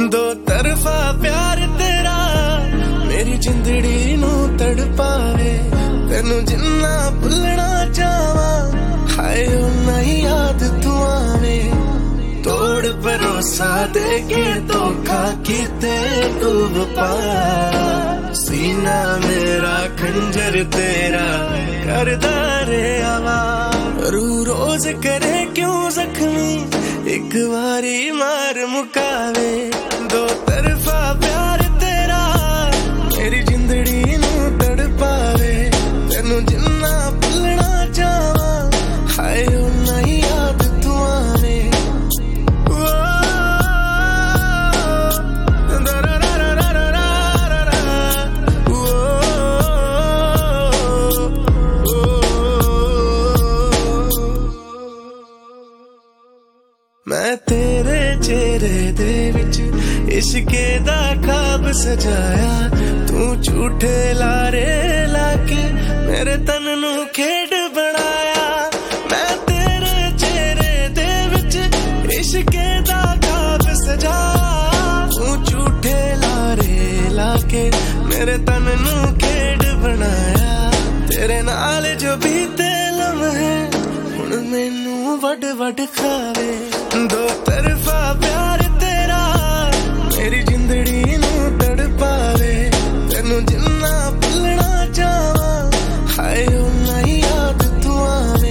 दो तरफा प्यार तेरा मेरी जिंदड़ी नू तड़पावे, तेनू जिन्ना भुलना चाहवा हाय उन्ना ही याद तू आवे। तोड़ भरोसा दे के धोखा कीते तू वफा, सीना मेरा खंजर तेरा करदा रे आवाज। रू रोज करे क्यों जख्मी एक बारी मार मुकावे, दो तरफा प्यार तेरा मेरी जिंदड़ी नू तड़पावे, तेनू जिन्ना भुलना चाहवा हाय उन्ना ही याद तू आवे। मैं तेरे चेहरे दे विच इश्के दा ख्वाब सजाया, तू झूठे लारे लाके मेरे तन नू खेड बनाया। मैं तेरे चेहरे दे विच इश्के दा ख्वाब सजाया, तू झूठे लारे लाके मेरे तन नू खेड बनाया। तेरे नाल जो बीते लम्हे हुण मैनू वड वड खावे, दो तरफा प्यार तेरा मेरी जिंदड़ी नू तड़पावे, तेनू जिन्ना भुलना चाहवा हाय उन्ना ही याद तू आवे।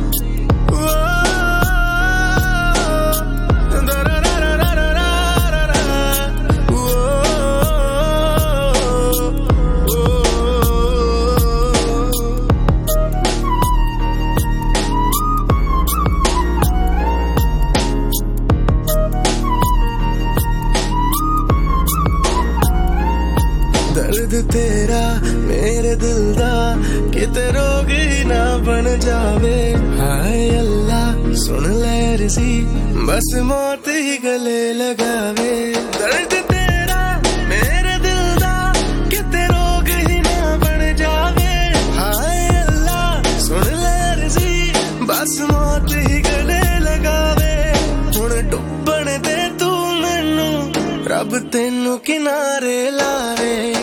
दर्द तेरा मेरे दिल दा किते रोग ही ना बन जावे, हाय अल्लाह सुन ले अर्जी बस मौत ही गले लगावे। दर्द तेरा मेरे दिल दा किते रोग ही ना बन जावे, हाय अल्लाह सुन ले अर्जी बस मौत ही गले लगावे। हुण डुबण दे तू मैनू रब तेनू किनारे लावे।